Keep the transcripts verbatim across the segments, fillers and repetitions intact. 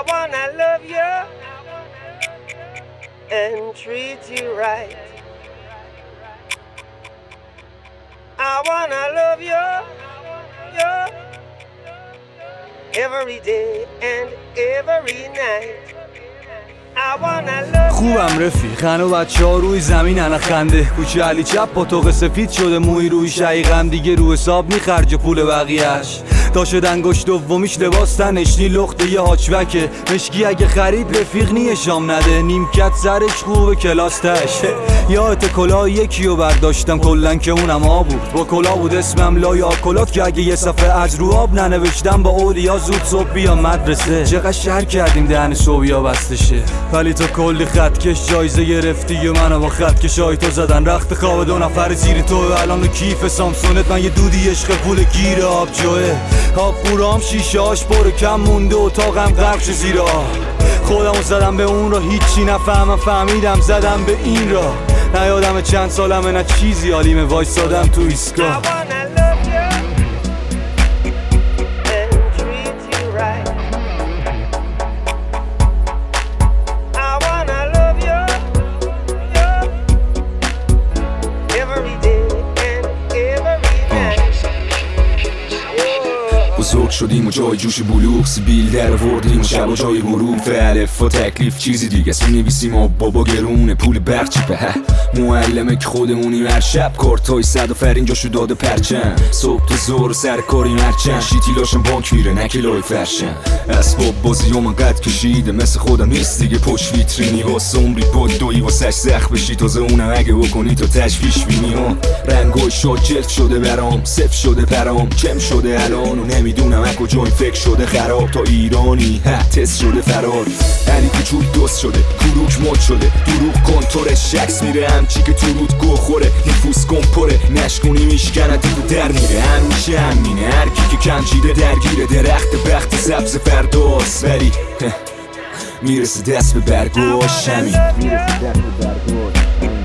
wanna love you and treat you right. I wanna love you, you every day and every night. خوبم رفیق، هنو بچه ها روی زمین هنه خنده. کوچه علی چپ با توق سفید شده موی روی شقیقم، دیگه رو حساب میخرج پول بقیهش. تا شد انگشت دومیش لباس تنشنی لخته یه هاچبکه مشکی، اگه خرید رفیق نیه شام نده. نیمکت سرش خوبه کلاس تشه. یادت کلاه یکیو برداشتم کلن که اونم آب بود، با کلاه بود اسمم لای آکلات، که اگه یه صفحه از رو آب ننوشتم با اولیا زود صبح بیا مدرسه. چقدر شهر کردیم دهن صبحیا بسته شه، ولی تو کلی خطکش جایزه گرفتی و منو با خطکش های تو زدن رخت خواب دو نفر زیر تو. الان کیف سامسونت من یه دودی عشق پول گیر آب جوه. آب پورام شیشه هاش برو کم مونده، اتاقم غرق شه زیر آب. خودمو زدم به اون را هیچی نفهمم، فهمیدم زدم به این را. نه یادم چند سالمه نه چیزی حالیمه، وایسادم تو ایستگاه. بزرگ شدیم و جای جوش بلوغ سیبیل در وردیم و شب و جای حروف الف و تکلیف چیزی دیگه است. می‌نویسیم و بابا گرونه پول برق چی به معلمه که خودمونیم، هر شب کارتای صد و فرین جاشو داده پرچم. صبح تا ظهر سر کاری مرچن، شیتی لاشم بانک میره نکه لای فرشن. اسباب بازی هم قد کشیده مثل خودم نیست دیگه، پشت ویترینی واسه عمری بود دوی واسش سخت بشی، تازه اونم اگه بکنی تو تشویش بینی. ها رنگای شاد جلف شده برام، صف شده پرام، چم شده الان و نمیدونم از کجا این فکر شده خراب. تا ایرانی تست شده فرار، علی کوچول دوست شده کروک مد شده. دروغ کنتورش شکس میره همچی که تو رود گو خوره. نفوس کن پره نشکنی میشکنه تو در میره. همیشه همینه هر کی که کم چیده درگیره. درخت بخت سبز فرداست ولی میرسه دست به برگاش همین. میرسه دست به برگاش.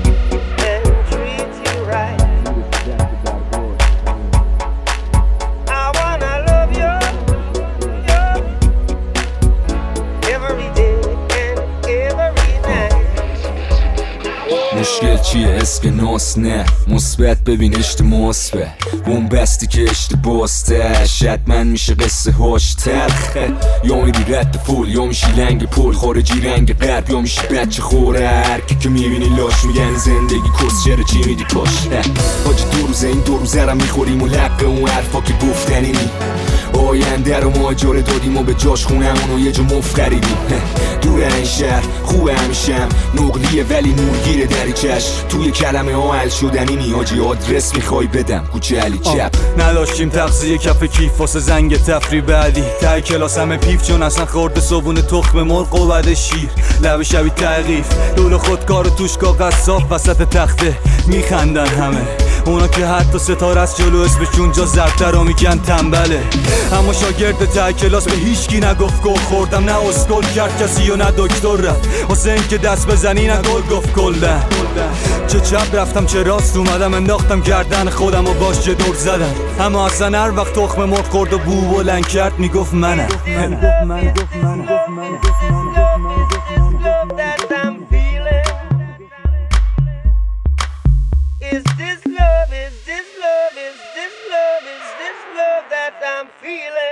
مشکل چیه اسکناس نه مثبت ببین اشتماس به بومبستی که اشتباسته. حتما میشه قصه هاش تلخه، یا میری رد فول یا میشی لنگ پول. خارجی رنگ غرب یا میشی بچه خوره. هرکی که میبینی لاش میگن زندگی کس چرا چی میدی کاش. حاجی دو روزه این دو روزه را میخوریم و لقه اون حرفا که گفتنی نی. آینده رو ماجره دادیم و به جاش خونمون و یه جا مفت خریدیم. دور این شهر خوبه همیشم نقلیه ولی نورگیره دریچش. توی کلمه ها حل شدنی نی حاجی، آدرس میخوای بدم کوچه علی چپ. نداشتیم تغذیه کف کیف واسه زنگ تفری بعدی. ته کلاس همه پیف چون اصلا خورده صبون تخم مرغ و بعد شیر. لب شبی تقیف دول خودکار و توش کاغذ صاف وسط تخته میخندن همه. اونا که حتی ستاره از جلو اسمشون جا زرده را میگن تنبله. اما شاگرد ته کلاس به هیچکی نگفت گل خوردم، نه اسکل کرد کسی و نه دکتر رفت واسه این که دست بزنی نه گل گفت کلن. چه چپ رفتم چه راست اومدم انداختم گردن خودم و باش چه دور زدم. اما اصلا هر وقت تخم مرغ خورد و بو بلند کرد میگفت منم. Is this love, is this love, is this love, is this love that I'm feeling?